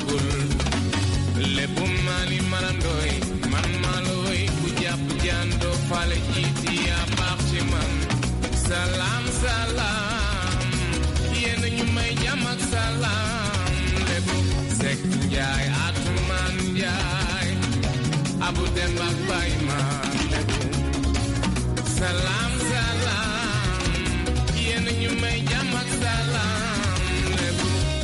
bëggul lépp mali marandoy man maloy ku jàpp jando fale jiiti yaa baax ci man salaam salaam yéen ñu may jàmm ak salaam lépp Sekk Njaay Atumaan Njaay Abu Dem ak Baay ma lépp salaam salaam yéen ñu may jàmm ak salaam lépp.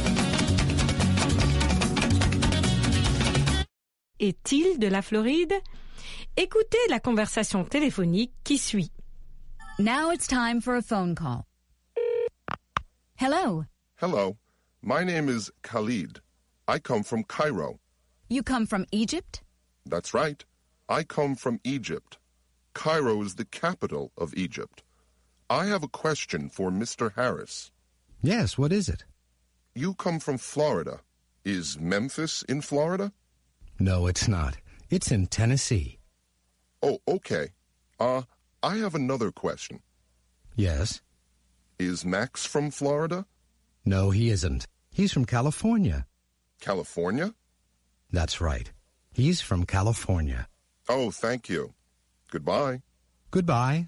Est-il de la Floride? Écoutez la conversation téléphonique qui suit. Now it's time for a phone call. Hello. Hello. My name is Khalid. I come from Cairo. You come from Egypt? That's right. I come from Egypt. Cairo is the capital of Egypt. I have a question for Mr. Harris. Yes, what is it? You come from Florida. Is Memphis in Florida? No, it's not. It's in Tennessee. Oh, okay. I have another question. Yes? Is Max from Florida? No, he isn't. He's from California. California? That's right. He's from California. Oh, thank you. Goodbye. Goodbye.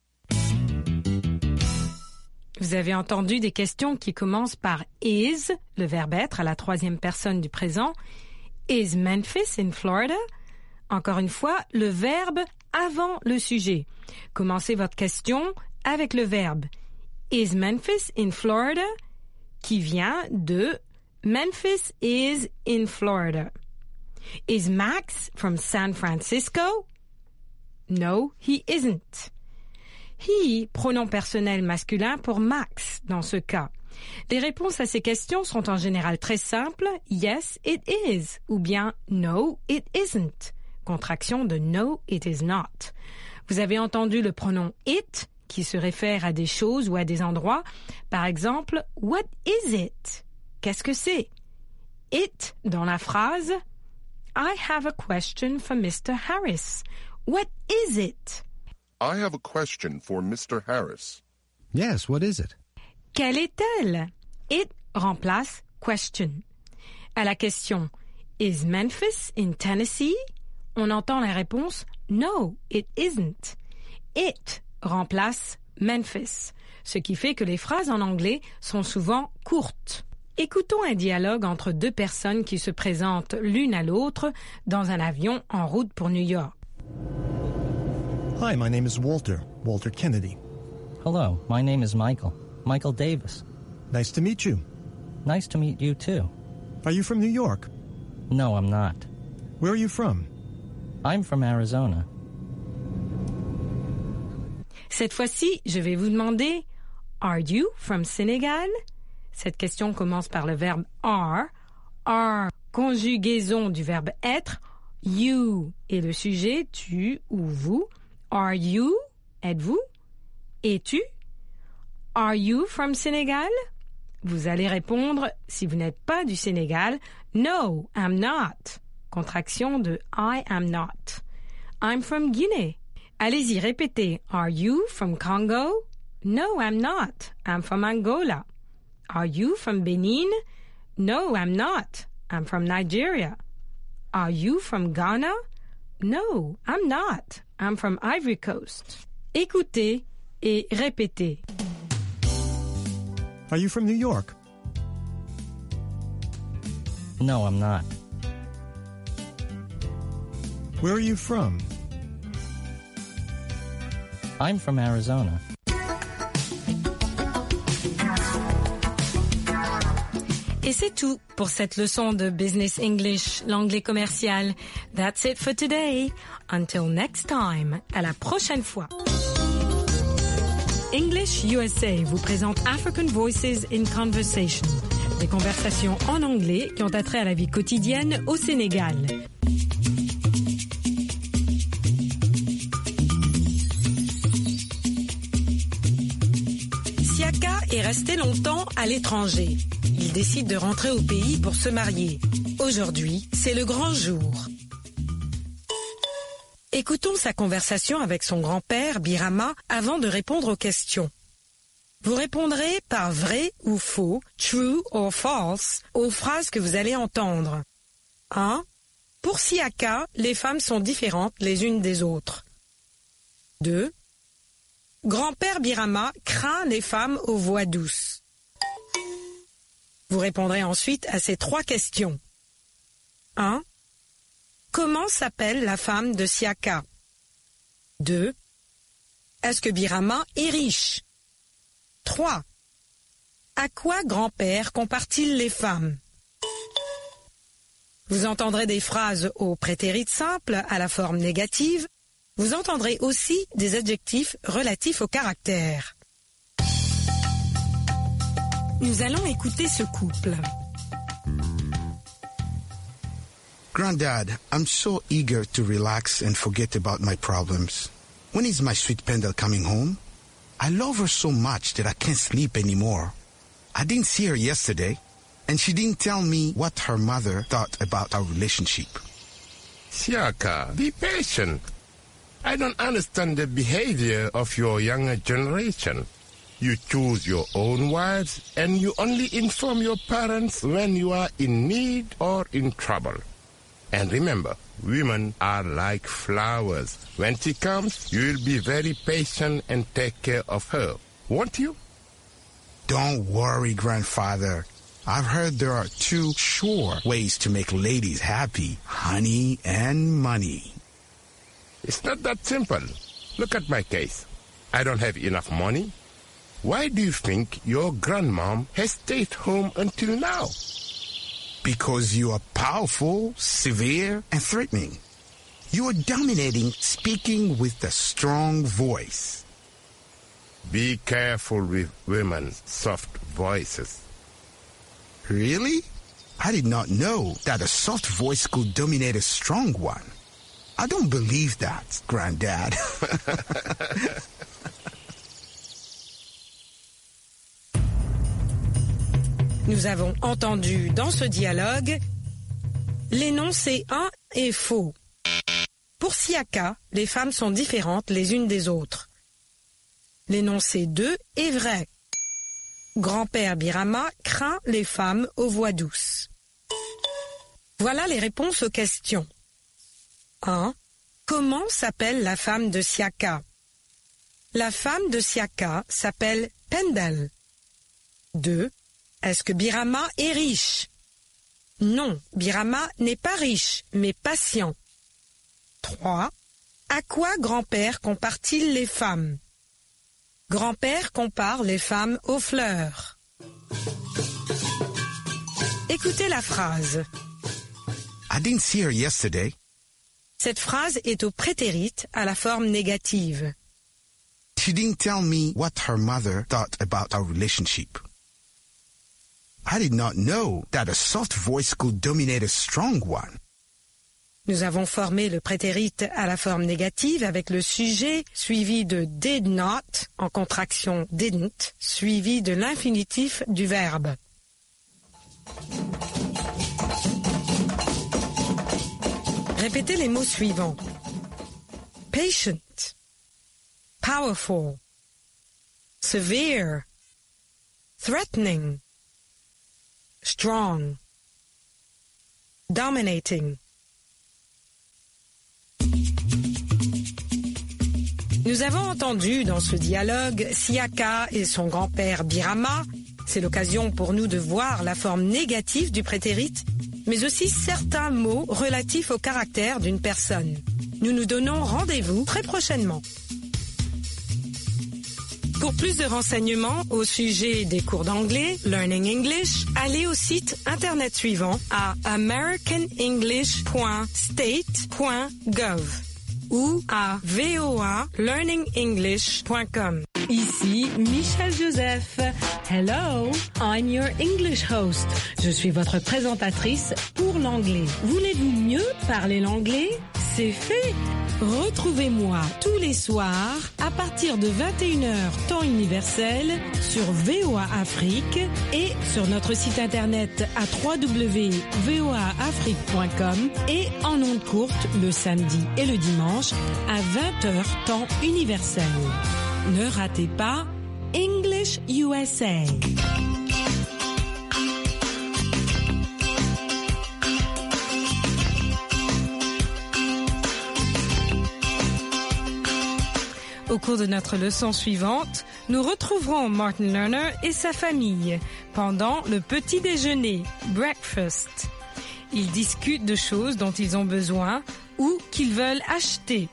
Vous avez entendu des questions qui commencent par is, le verbe être à la troisième personne du présent. Is Memphis in Florida? Encore une fois, le verbe avant le sujet. Commencez votre question avec le verbe Is Memphis in Florida? Qui vient de Memphis is in Florida. Is Max from San Francisco? No, he isn't. He, pronom personnel masculin pour Max dans ce cas. Les réponses à ces questions sont en général très simples. Yes, it is. Ou bien no, it isn't. Contraction de no, it is not. Vous avez entendu le pronom it qui se réfère à des choses ou à des endroits. Par exemple, what is it? Qu'est-ce que c'est? It dans la phrase I have a question for Mr. Harris. What is it? I have a question for Mr. Harris. Yes, what is it? Quelle est-elle? It remplace question. À la question Is Memphis in Tennessee? On entend la réponse No, it isn't. It remplace Memphis, ce qui fait que les phrases en anglais sont souvent courtes. Écoutons un dialogue entre deux personnes qui se présentent l'une à l'autre dans un avion en route pour New York. Hi, my name is Walter Kennedy. Hello, my name is Michael Davis. Nice to meet you. Nice to meet you too. Are you from New York? No, I'm not. Where are you from? I'm from Arizona. Cette fois-ci, je vais vous demander Are you from Senegal? Cette question commence par le verbe are. Are, conjugaison du verbe être. You est le sujet, tu ou vous. Are you? Êtes-vous? Es-tu? Are you from Senegal? Vous allez répondre, si vous n'êtes pas du Sénégal, No, I'm not. Contraction de I am not. I'm from Guinée. Allez-y, répétez. Are you from Congo? No, I'm not. I'm from Angola. Are you from Benin? No, I'm not. I'm from Nigeria. Are you from Ghana? No, I'm not. I'm from Ivory Coast. Écoutez et répétez. Are you from New York? No, I'm not. Where are you from? I'm from Arizona. Et c'est tout pour cette leçon de Business English, l'anglais commercial. That's it for today. Until next time. À la prochaine fois. English USA vous présente African Voices in Conversation. Des conversations en anglais qui ont attrait à la vie quotidienne au Sénégal. Siaka est resté longtemps à l'étranger. Il décide de rentrer au pays pour se marier. Aujourd'hui, c'est le grand jour. Écoutons sa conversation avec son grand-père, Birama, avant de répondre aux questions. Vous répondrez par vrai ou faux, true or false, aux phrases que vous allez entendre. 1. Pour Siaka, les femmes sont différentes les unes des autres. 2. Grand-père Birama craint les femmes aux voix douces. Vous répondrez ensuite à ces 3 questions. 1. Comment s'appelle la femme de Siaka? 2. Est-ce que Birama est riche? 3. À quoi grand-père compare-t-il les femmes? Vous entendrez des phrases au prétérit simple à la forme négative. Vous entendrez aussi des adjectifs relatifs au caractère. Nous allons écouter ce couple. Granddad, I'm so eager to relax and forget about my problems. When is my sweet Pendle coming home? I love her so much that I can't sleep anymore. I didn't see her yesterday, and she didn't tell me what her mother thought about our relationship. Siaka, be patient. I don't understand the behavior of your younger generation. You choose your own wives and you only inform your parents when you are in need or in trouble. And remember, women are like flowers. When she comes, you will be very patient and take care of her, won't you? Don't worry, Grandfather. I've heard there are 2 sure ways to make ladies happy: honey and money. It's not that simple. Look at my case. I don't have enough money. Why do you think your grandmom has stayed home until now? Because you are powerful, severe, and threatening. You are dominating, speaking with a strong voice. Be careful with women's soft voices. Really? I did not know that a soft voice could dominate a strong one. I don't believe that, Granddad. Nous avons entendu dans ce dialogue l'énoncé 1 est faux. Pour Siaka, les femmes sont différentes les unes des autres. L'énoncé 2 est vrai. Grand-père Birama craint les femmes aux voix douces. Voilà les réponses aux questions. 1. Comment s'appelle la femme de Siaka? La femme de Siaka s'appelle Pendle. 2. Est-ce que Birama est riche? Non, Birama n'est pas riche, mais patient. 3. À quoi grand-père compare-t-il les femmes? Grand-père compare les femmes aux fleurs. Écoutez la phrase. I didn't see her yesterday. Cette phrase est au prétérit à la forme négative. She didn't tell me what her mother thought about our relationship. I did not know that a soft voice could dominate a strong one. Nous avons formé le prétérit à la forme négative avec le sujet suivi de did not, en contraction didn't, suivi de l'infinitif du verbe. Répétez les mots suivants. Patient, powerful, severe, threatening, strong, dominating. Nous avons entendu dans ce dialogue Siaka et son grand-père Birama. C'est l'occasion pour nous de voir la forme négative du prétérit, mais aussi certains mots relatifs au caractère d'une personne. Nous nous donnons rendez-vous très prochainement. Pour plus de renseignements au sujet des cours d'anglais, Learning English, allez au site internet suivant à americanenglish.state.gov ou à voalearningenglish.com. Ici Michel Joseph. Hello, I'm your English host. Je suis votre présentatrice pour l'anglais. Voulez-vous mieux parler l'anglais? C'est fait. Retrouvez-moi tous les soirs à partir de 21h temps universel sur VOA Afrique et sur notre site internet à www.voaafrique.com et en ondes courtes le samedi et le dimanche à 20h temps universel. Ne ratez pas English USA. Au cours de notre leçon suivante, nous retrouverons Martin Lerner et sa famille pendant le petit déjeuner, breakfast. Ils discutent de choses dont ils ont besoin ou qu'ils veulent acheter.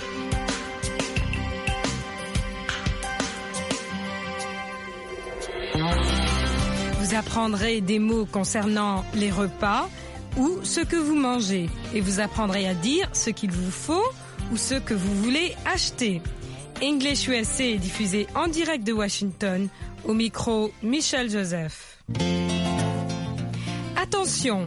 Vous apprendrez des mots concernant les repas ou ce que vous mangez et vous apprendrez à dire ce qu'il vous faut ou ce que vous voulez acheter. English USA est diffusé en direct de Washington, au micro Michel Joseph. Attention,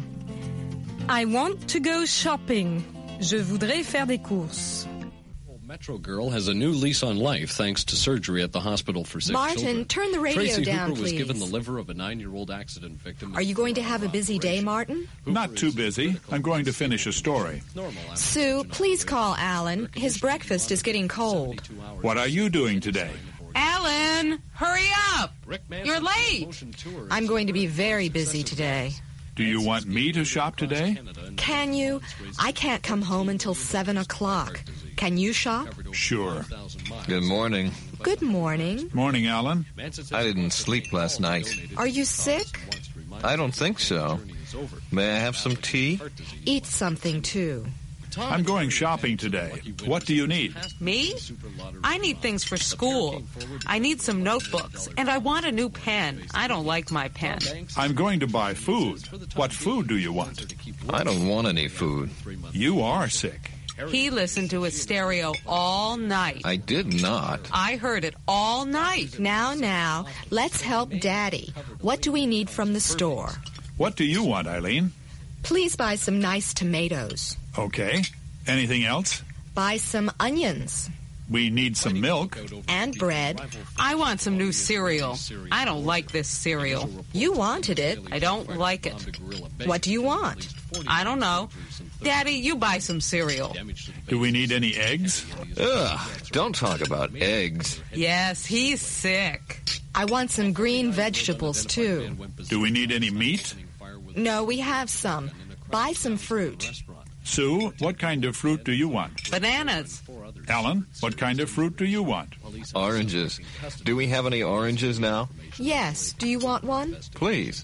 I want to go shopping. Je voudrais faire des courses. Metro Girl has a new lease on life thanks to surgery at the hospital for sick Martin, children. turn the radio Tracy down, Hooper was please. given the liver of a 9-year-old accident victim. Are you going to have a busy day, Martin? Not too busy. I'm going to finish a story. Sue, please call Alan. His breakfast is getting cold. What are you doing today? Alan, hurry up! You're late. I'm going to be very busy today. Do you want me to shop today? Can you? I can't come home until 7 o'clock. Can you shop? Sure. Good morning. Good morning. Morning, Alan. I didn't sleep last night. Are you sick? I don't think so. May I have some tea? Eat something, too. I'm going shopping today. What do you need? Me? I need things for school. I need some notebooks, and I want a new pen. I don't like my pen. I'm going to buy food. What food do you want? I don't want any food. You are sick. He listened to his stereo all night. I did not. I heard it all night. Now, let's help Daddy. What do we need from the store? What do you want, Eileen? Please buy some nice tomatoes. Okay. Anything else? Buy some onions. We need some milk. And bread. I want some new cereal. I don't like this cereal. You wanted it. I don't like it. What do you want? I don't know. Daddy, you buy some cereal. Do we need any eggs? Ugh, don't talk about eggs. Yes, he's sick. I want some green vegetables, too. Do we need any meat? No, we have some. Buy some fruit. Sue, what kind of fruit do you want? Bananas. Alan, what kind of fruit do you want? Oranges. Do we have any oranges now? Yes. Do you want one? Please.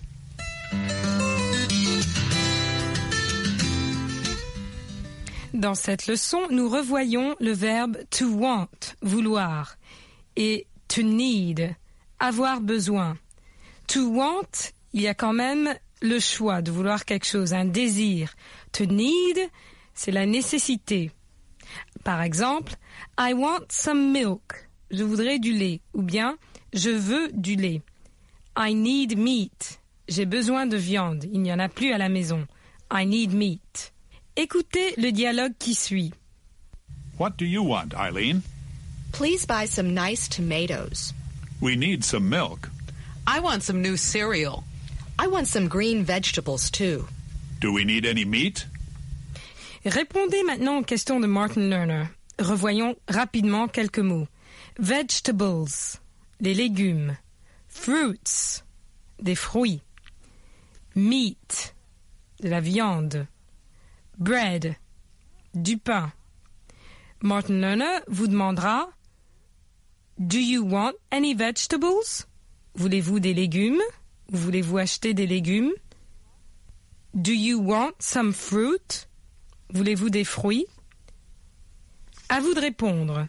Dans cette leçon, nous revoyons le verbe to want, vouloir, et to need, avoir besoin. To want, il y a quand même le choix de vouloir quelque chose, un désir. To need, c'est la nécessité. Par exemple, I want some milk. Je voudrais du lait. Ou bien, je veux du lait. I need meat. J'ai besoin de viande. Il n'y en a plus à la maison. I need meat. Écoutez le dialogue qui suit. What do you want, Eileen? Please buy some nice tomatoes. We need some milk. I want some new cereal. I want some green vegetables, too. Do we need any meat? Répondez maintenant aux questions de Martin Lerner. Revoyons rapidement quelques mots. Vegetables, les légumes. Fruits, des fruits. Meat, de la viande. Bread, du pain. Martin Lerner vous demandera Do you want any vegetables? Voulez-vous des légumes? Ou voulez-vous acheter des légumes? Do you want some fruit? Voulez-vous des fruits? À vous de répondre.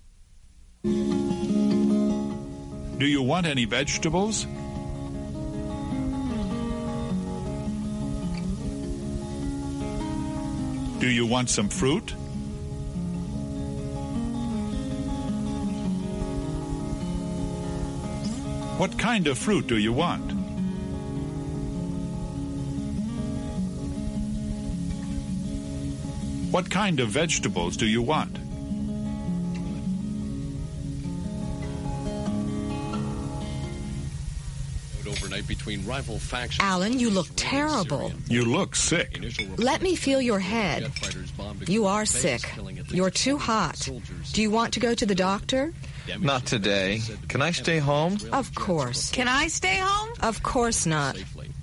Do you want any vegetables? Do you want some fruit? What kind of fruit do you want? What kind of vegetables do you want? Alan, you look terrible. You look sick. Let me feel your head. You are sick. You're too hot. Do you want to go to the doctor? Not today. Can I stay home? Of course. Can I stay home? Of course not.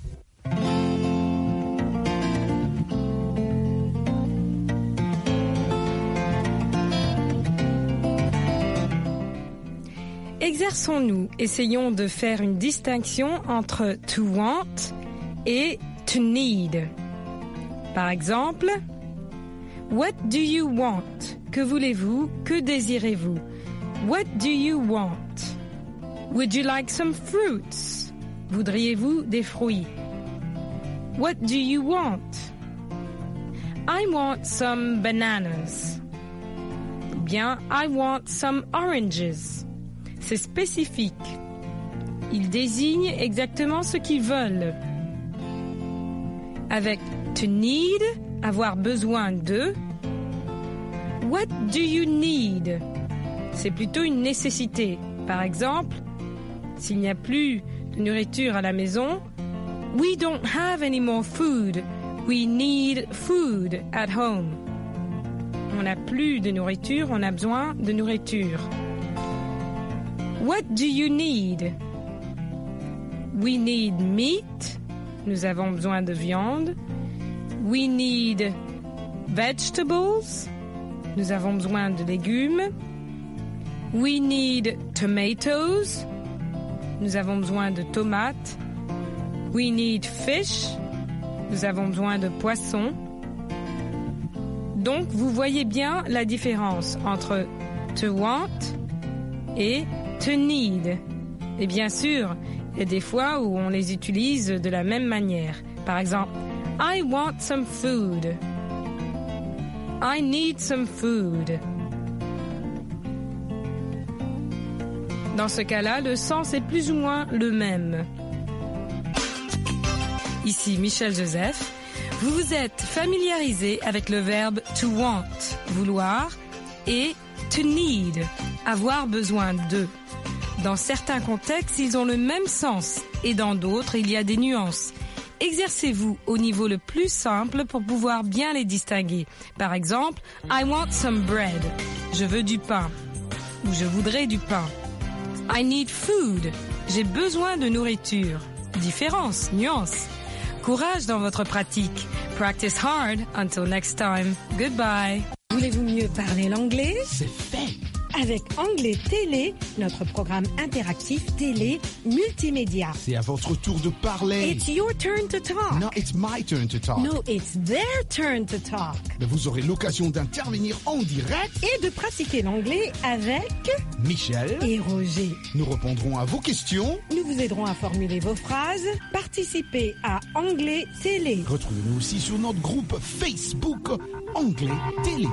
Exerçons-nous, essayons de faire une distinction entre to want et to need. Par exemple, what do you want? Que voulez-vous? Que désirez-vous? What do you want? Would you like some fruits? Voudriez-vous des fruits? What do you want? I want some bananas. Ou bien, I want some oranges. C'est spécifique. Ils désignent exactement ce qu'ils veulent. Avec to need, avoir besoin de. What do you need? C'est plutôt une nécessité. Par exemple, s'il n'y a plus de nourriture à la maison, we don't have any more food. We need food at home. On n'a plus de nourriture, on a besoin de nourriture. What do you need? We need meat. Nous avons besoin de viande. We need vegetables. Nous avons besoin de légumes. We need tomatoes. Nous avons besoin de tomates. We need fish. Nous avons besoin de poissons. Donc, vous voyez bien la différence entre to want et to need. Et bien sûr, il y a des fois où on les utilise de la même manière. Par exemple, I want some food. I need some food. Dans ce cas-là, le sens est plus ou moins le même. Ici Michel Joseph. Vous vous êtes familiarisé avec le verbe to want, vouloir, et to need, avoir besoin de. Dans certains contextes, ils ont le même sens et dans d'autres, il y a des nuances. Exercez-vous au niveau le plus simple pour pouvoir bien les distinguer. Par exemple, I want some bread. Je veux du pain. Ou je voudrais du pain. I need food. J'ai besoin de nourriture. Différence, nuance. Courage dans votre pratique. Practice hard. Until next time. Goodbye. Voulez-vous mieux parler l'anglais? C'est fait. Avec Anglais Télé, notre programme interactif télé multimédia. C'est à votre tour de parler. It's your turn to talk. No, it's my turn to talk. No, it's their turn to talk. Mais vous aurez l'occasion d'intervenir en direct et de pratiquer l'anglais avec Michel et Roger. Nous répondrons à vos questions. Nous vous aiderons à formuler vos phrases. Participez à Anglais Télé. Retrouvez-nous aussi sur notre groupe Facebook Anglais Télé.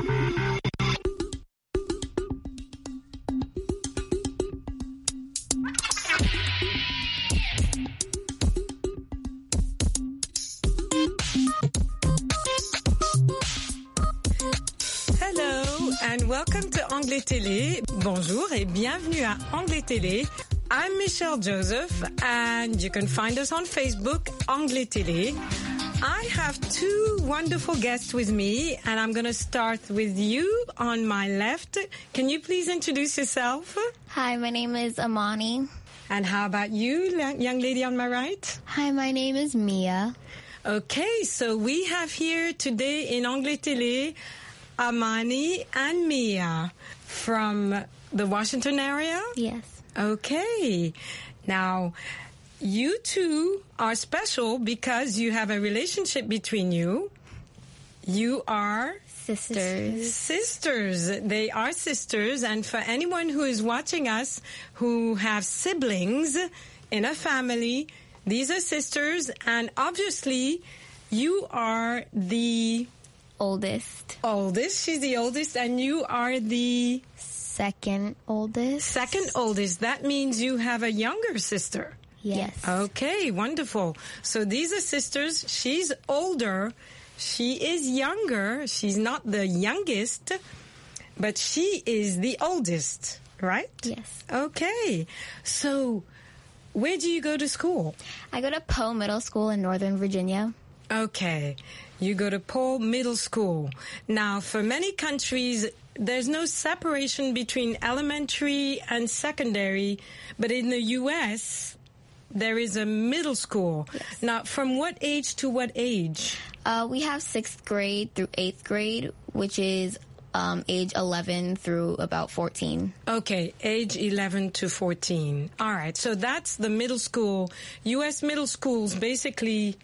And welcome to Anglais Télé. Bonjour et bienvenue à Anglais Télé. I'm Michelle Joseph and you can find us on Facebook, Anglais Télé. I have two wonderful guests with me and I'm going to start with you on my left. Can you please introduce yourself? Hi, my name is Amani. And how about you, young lady on my right? Hi, my name is Mia. Okay, so we have here today in Anglais Télé Amani and Mia from the Washington area? Yes. Okay. Now, you two are special because you have a relationship between you. You are sisters. Sisters. They are sisters. And for anyone who is watching us who have siblings in a family, these are sisters. And obviously, you are the oldest. Oldest. She's the oldest. And you are the second oldest. Second oldest. That means you have a younger sister. Yes. Okay, wonderful. So these are sisters. She's older. She is younger. She's not the youngest, but she is the oldest, right? Yes. Okay. So where do you go to school? I go to Poe Middle School in Northern Virginia. Okay. You go to Paul Middle School. Now, for many countries, there's no separation between elementary and secondary, but in the U.S., there is a middle school. Yes. Now, from what age to what age? We have 6th grade through 8th grade, which is age 11 through about 14. Okay, age 11 to 14. All right, so that's the middle school. U.S. middle schools basically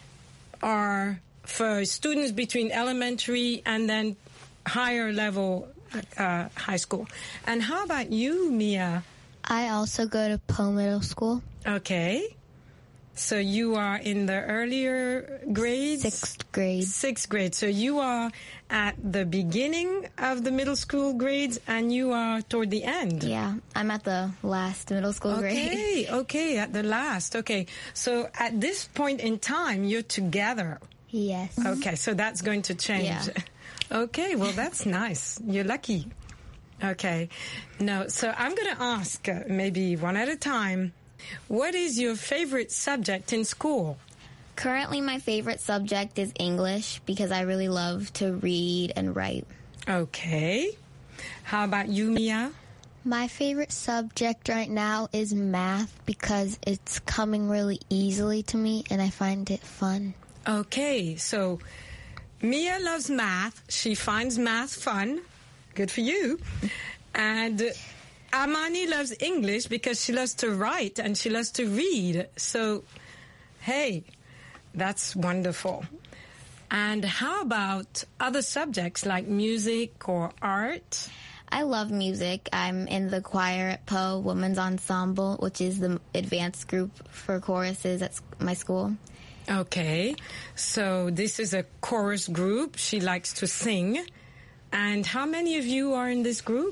are for students between elementary and then higher level high school. And how about you, Mia? I also go to Poe Middle School. Okay. So you are in the earlier grades? 6th grade. 6th grade. So you are at the beginning of the middle school grades and you are toward the end? Yeah, I'm at the last middle school grade. Okay, at the last. Okay. So at this point in time, you're together? Yes. Okay, so that's going to change. Yeah. Okay, well, that's nice. You're lucky. Okay. No, so I'm going to ask, maybe one at a time, what is your favorite subject in school? Currently, my favorite subject is English because I really love to read and write. Okay. How about you, Mia? My favorite subject right now is math because it's coming really easily to me and I find it fun. Okay, so Mia loves math. She finds math fun. Good for you. And Amani loves English because she loves to write and she loves to read. So, hey, that's wonderful. And how about other subjects like music or art? I love music. I'm in the choir at Poe Women's Ensemble, which is the advanced group for choruses at my school. Okay, so this is a chorus group. She likes to sing. And how many of you are in this group?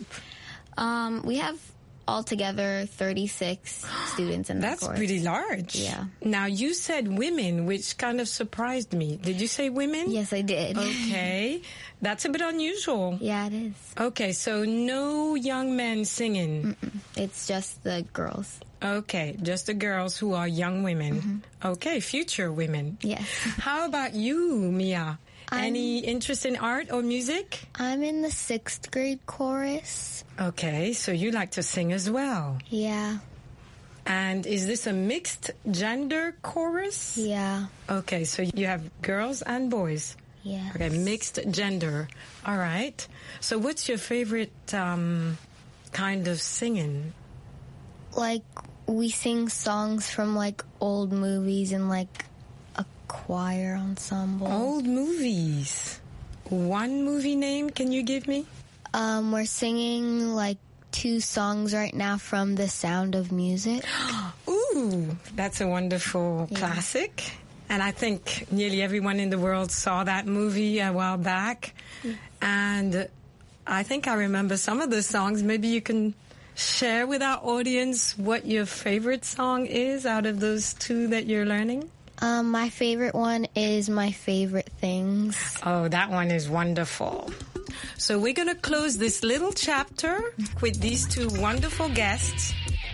We have altogether 36 students in the That's chorus. pretty large. Yeah. Now, you said women, which kind of surprised me. Did you say women? Yes, I did. Okay. That's a bit unusual. Yeah, it is. Okay, so no young men singing. It's just the girls. Okay, just the girls who are young women. Okay, future women. Yes. How about you, Mia? Any interest in art or music? I'm in the 6th grade chorus. Okay, so you like to sing as well. Yeah. And is this a mixed gender chorus? Yeah. Okay, so you have girls and boys. Yeah. Okay, mixed gender. All right. So what's your favorite kind of singing? Like, we sing songs from, like, old movies and, like, a choir ensemble. Old movies. One movie name can you give me? We're singing, like, 2 songs right now from The Sound of Music. Ooh, that's a wonderful classic. And I think nearly everyone in the world saw that movie a while back. And I think I remember some of the songs. Maybe you can share with our audience what your favorite song is out of those 2 that you're learning. My favorite one is My Favorite Things. Oh, that one is wonderful. So we're going to close this little chapter with these 2 wonderful guests.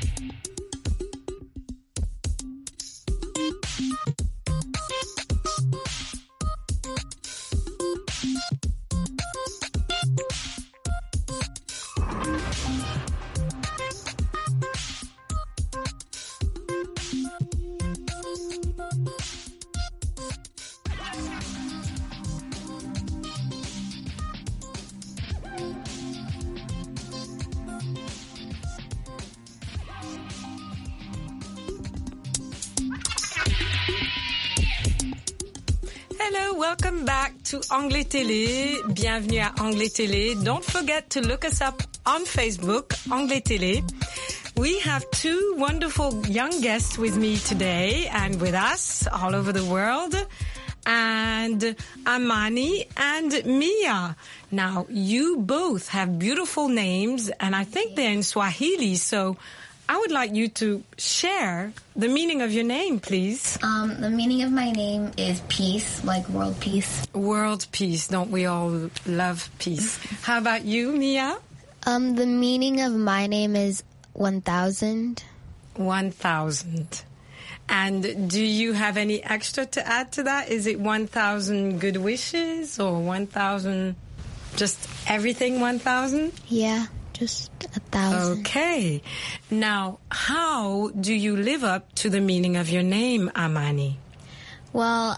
Hello, welcome back to Anglais Télé. Bienvenue à Anglais Télé. Don't forget to look us up on Facebook, Anglais Télé. We have 2 wonderful young guests with me today and with us all over the world. And Amani and Mia. Now, you both have beautiful names, and I think they're in Swahili, so I would like you to share the meaning of your name, please. The meaning of my name is peace, like world peace. World peace. Don't we all love peace? How about you, Mia? The meaning of my name is 1000. 1000. And do you have any extra to add to that? Is it 1,000 good wishes or 1,000, just everything 1,000? Yeah, just 1,000. Okay. Now, how do you live up to the meaning of your name, Amani? Well,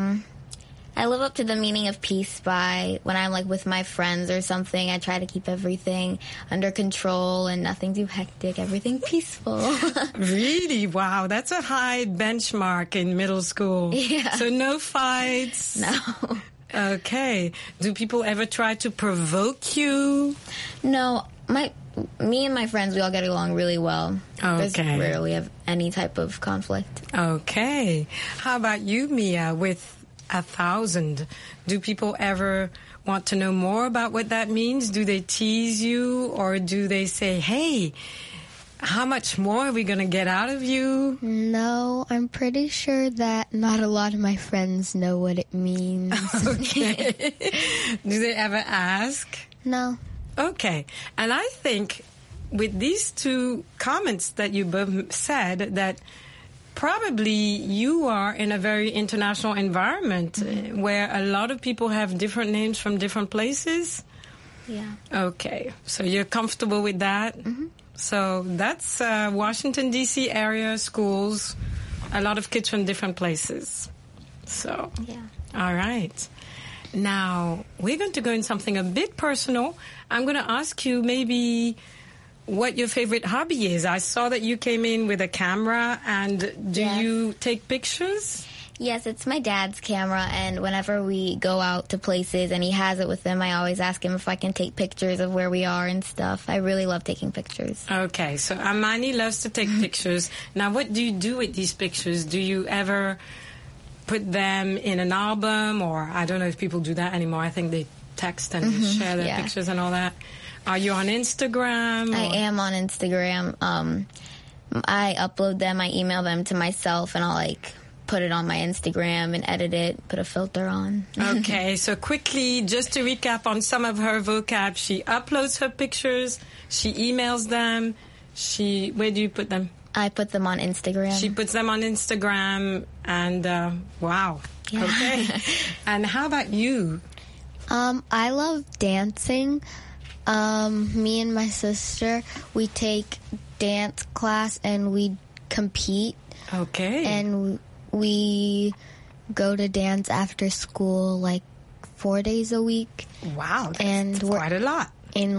I live up to the meaning of peace by when I'm like with my friends or something, I try to keep everything under control and nothing too hectic, everything peaceful. Really? Wow, that's a high benchmark in middle school. Yeah. So no fights? No. Okay. Do people ever try to provoke you? No, me and my friends, we all get along really well. Okay. There's rarely have any type of conflict. Okay. How about you, Mia, with 1,000? Do people ever want to know more about what that means? Do they tease you, or do they say, hey, how much more are we going to get out of you? No, I'm pretty sure that not a lot of my friends know what it means. Okay. Do they ever ask? No. Okay. And I think with these two comments that you both said, that probably you are in a very international environment where a lot of people have different names from different places. Yeah. Okay. So you're comfortable with that? Mm-hmm. So that's Washington, D.C. area schools, a lot of kids from different places. So, yeah. All right. Now, we're going to go in something a bit personal. I'm going to ask you maybe what your favorite hobby is. I saw that you came in with a camera, and do you take pictures? Yes, it's my dad's camera, and whenever we go out to places and he has it with him, I always ask him if I can take pictures of where we are and stuff. I really love taking pictures. Okay, so Amani loves to take pictures. Now, what do you do with these pictures? Do you ever put them in an album, or I don't know if people do that anymore. I think they text and share their pictures and all that. Are you on Instagram? I am on Instagram. I upload them, I email them to myself, and I'll put it on my Instagram and edit it, put a filter on. Okay, so quickly, just to recap on some of her vocab, she uploads her pictures, she emails them, where do you put them? I put them on Instagram. She puts them on Instagram, and wow. Yeah. Okay. And how about you? I love dancing. Me and my sister, we take dance class and we compete. Okay. And we go to dance after school 4 days a week. Wow, that's quite a lot. In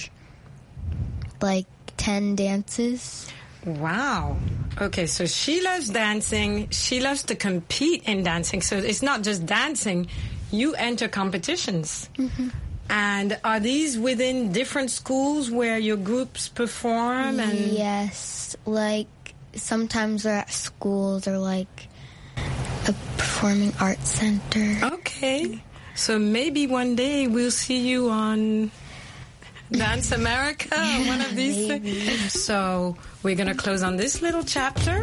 10 dances. Wow. Okay, so she loves dancing. She loves to compete in dancing. So it's not just dancing. You enter competitions. Mm-hmm. And are these within different schools where your groups perform? And yes. Sometimes they're at schools or a performing arts center. Okay. So maybe one day we'll see you on Dance America, one of these things. So we're going to close on this little chapter,